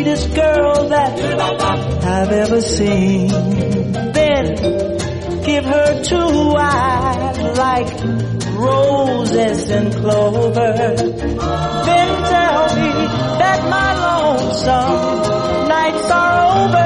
sweetest girl that I've ever seen. Then give her 2 eyes like roses and clover. Then tell me that my lonesome nights are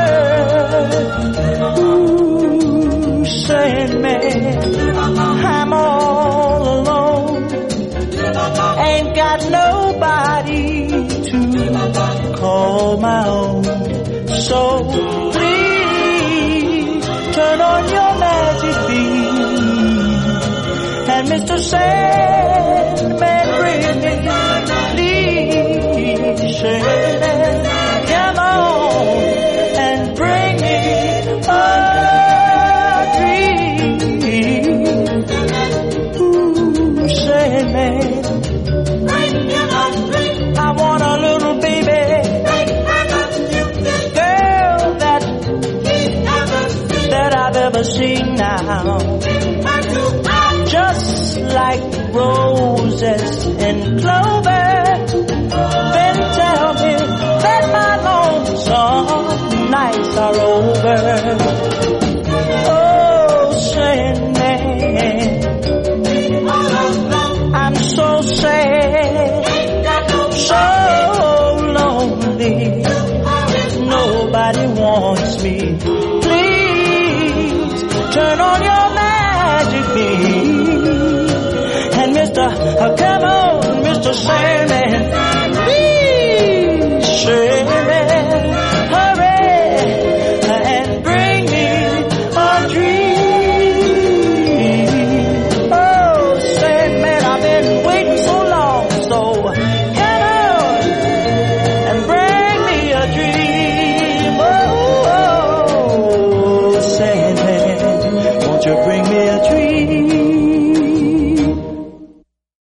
over. Ooh, Sandman, I'm all alone. Ain't got nobody to call my own. So please turn on your magic beam, and Mr. Sandman, bring me, please, Sandman, come on and bring me a dream. Ooh, Sandman, I want a little baby, girl that I've ever seen now. Just like roses and clover. Then tell me that my lonesome nights are over. Oh, Sandman, I'm so sad, so lonely. Nobody wants me. Please turn on your magic beam, and Mr. Come on, Mr. Sandman.